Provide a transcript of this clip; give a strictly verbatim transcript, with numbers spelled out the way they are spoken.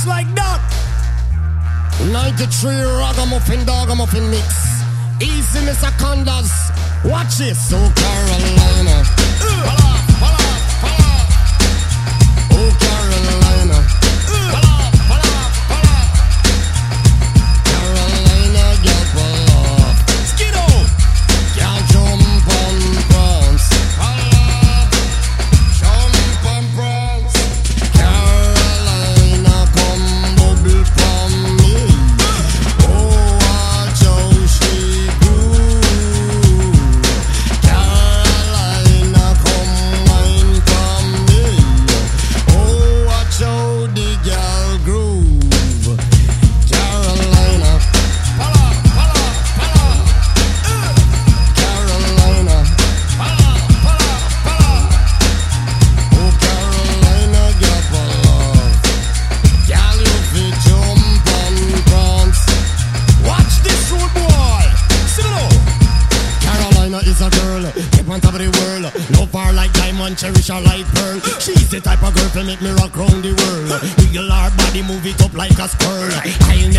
like that. ninety-three ragamuffin dagamuffin mix. Easy Mister Condas. Watch it. So Carolina. Uh. Pala, pala, pala. Oh Carolina. Uh. Pala, pala, pala. Carolina get pala. Skiddo. Can't jump on bronze. Pala. Jump on bronze. Carolina come bubble from me. Oh, watch how she groove. Carolina come wine from me. Oh, watch how the girl groove. Carolina. Pala, pala, pala. Uh. Carolina. Pala, pala, pala. Oh, Carolina get pala. Girl, you fit jump and prance. Watch this rude boy. Sit down. Carolina is a girl, keep on top of the world. Love her like diamond, cherish her like pearl. She's the type of girl to make me rock round the world. Wiggle her body, move it up like a squirrel. I'll